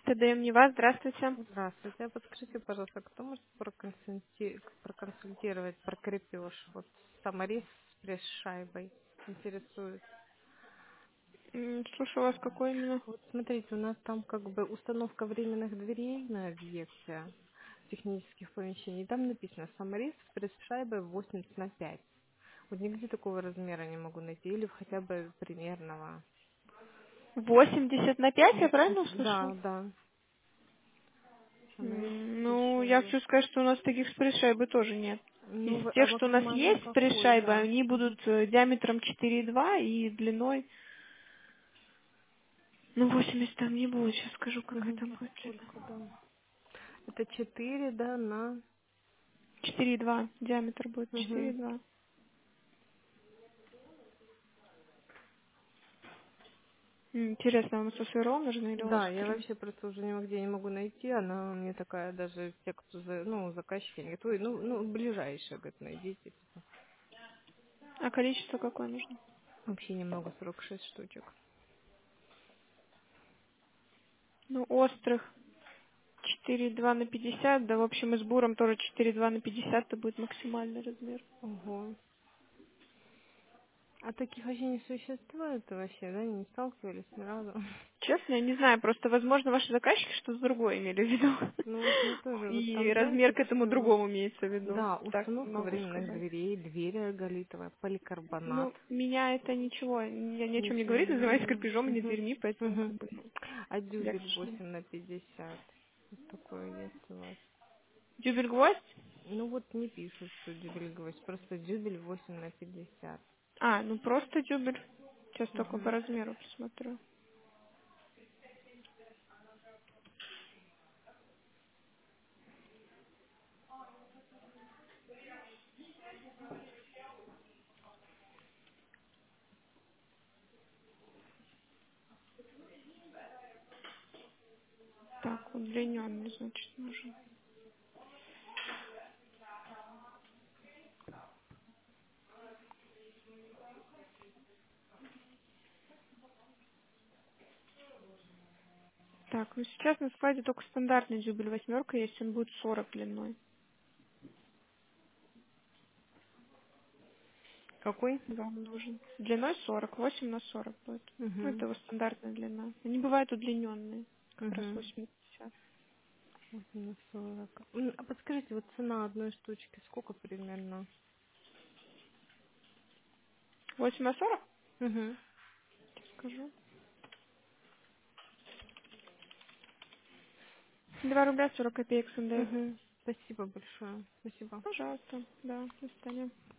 ТДМ Нева, здравствуйте. Здравствуйте. А подскажите, пожалуйста, кто может проконсультировать про крепеж? Вот саморез с пресс-шайбой интересует. Слушаю вас, какой именно? Вот смотрите, у нас там как бы установка временных дверей на объекте технических помещений. Там написано саморез с пресс-шайбой 80/5. Вот нигде такого размера не могу найти. Или хотя бы примерного. 80/5, я правильно Да, услышала? да. Саморез с Ну, я пресс-шайбой. хочу сказать, что у нас таких с пресс-шайбой тоже нет. Из Ну, тех, а что у нас максимально есть с какой, пресс-шайбой, да. они будут диаметром 4,2 и длиной, ну, 80 там не будет, сейчас скажу, какая Мгм. там будет длина. Сколько, да? Это 4, да, на... 4,2, диаметр будет Мгм. 4,2. Интересно, вам СССР нужно или Да, я острый? вообще просто уже нигде не могу найти. Она мне такая, даже те, кто, ну, заказчики, они говорят, ой, ну, ближайшая, говорит, найдите. А количество какое нужно? Вообще немного, 46 штучек. Ну, острых 4,2/50, да, в общем, и с буром тоже 4,2/50, это будет максимальный размер. Ого. А таких вообще не существует вообще, да? Не сталкивались ни разу. Честно, я не знаю, просто, возможно, ваши заказчики что-то другое имели в виду. Ну вот мне тоже, вот И там, размер знаете, к этому все. другому имеется в виду. Да, Так не установка могу временных сказать. дверей, двери арголитовая, поликарбонат. Ну, меня это ничего, я ни о чем не Ничего говорит, не называется говорю. крепежом и не Мгм. дверьми, поэтому как Мгм. бы, ну, А я, к дюбель сожалению. 8/50. Вот такое есть у вас. Дюбель-гвоздь? Ну вот не пишут, что дюбель гвоздь, просто дюбель 8/50. А, ну просто дюбель. Сейчас только по Угу. размеру посмотрю. Так, удлиненный, значит, нужен. Так, ну сейчас на складе только стандартный дюбель восьмерка есть, он будет 40 длиной. Какой? Вам нужен. Длиной 40, 8 на 40 будет. Ну, Угу. это его стандартная длина. Они бывают удлиненные, как раз Угу. 8 на 50. 8/40. А подскажите, вот цена одной штучки сколько примерно? 8 на 40? Угу. Скажу. 2 рубля 40 копеек с НДС. Угу. Спасибо большое. Спасибо. Пожалуйста. Да, до свидания.